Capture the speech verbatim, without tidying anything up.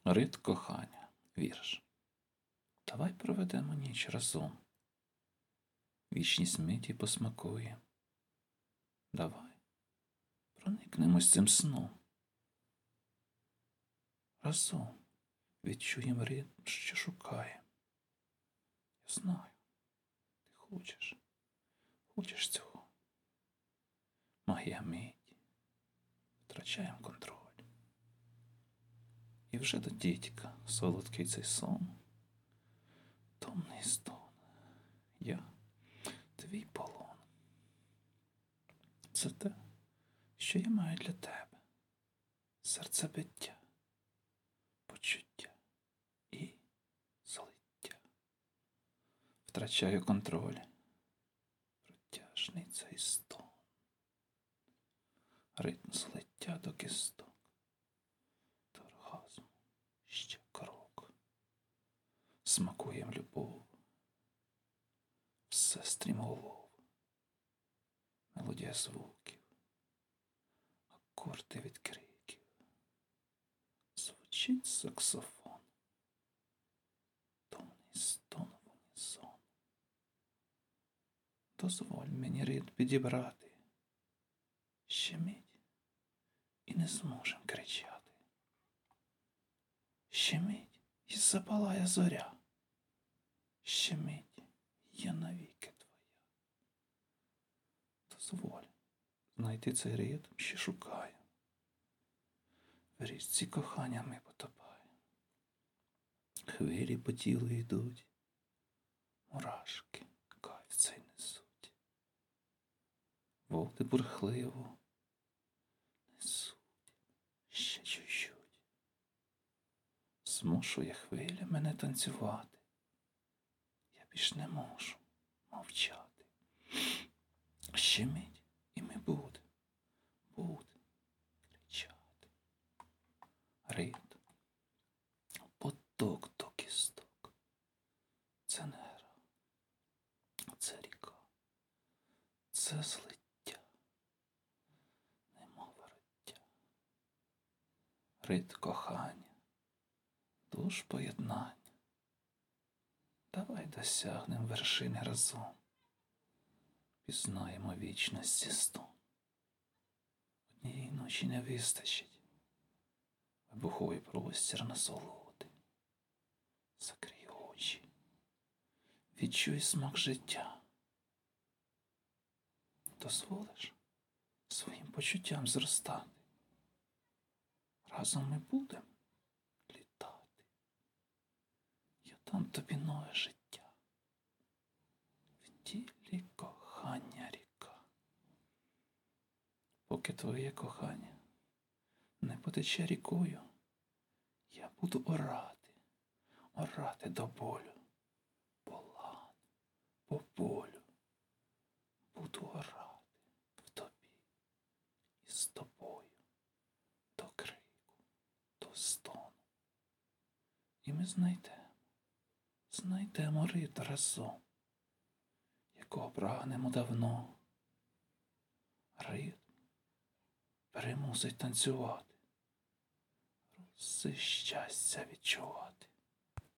Рит кохання, вірш. Давай проведемо ніч разом. Вічність миті посмакує. Давай проникнемось цим сном. Разом відчуєм ритм, що шукає. Я знаю, ти хочеш, хочеш цього. Магія миті, втрачаємо контроль. І вже до дідька солодкий цей сон, томний стон, я твій полон. Це те, що я маю для тебе, серцебиття, почуття і злиття. Втрачаю контроль, протяжний цей стон, ритм злиття до кісток. Ще крок, смакуєм любов, все стрімголов, мелодія звуків, акорди від криків, звучить саксофон, томний стон в унісон. Дозволь мені ритм підібрати, ще мить і не зможем кричати. Ще мить і запалає зоря, ще мить я навіки твоя. Дозволь знайти цей ритм, що шукаю. В річці кохання ми потопаємо. Хвилі по тілу йдуть, мурашки кайф цей несуть. Води бурхливо несуть ще чуть-чуть. Змушує хвиля мене танцювати. Я більш не можу мовчати. Ще мить і ми будем, будем кричати. Ритм, поток до кісток. Це не гра, це ріка, це злиття, немов вороття. Ритм кохання. Душ поєднання. Давай досягнем вершини разом. Пізнаємо вічності стон. Однієї ночі не вистачить. Вибуховий простір насолоди. Закрий очі. Відчуй смак життя. Дозволиш своїм почуттям зростати. Разом ми будемо. Там тобі нове життя, в тілі кохання ріка. Поки твоє кохання не потече рікою, я буду орати, орати до болю, полан, по полю. Буду орати в тобі і з тобою, до крику, до стону. І ми знайдемо. Знайдемо ритм разом, якого прагнемо давно. Ритм примусить танцювати, роси щастя відчувати.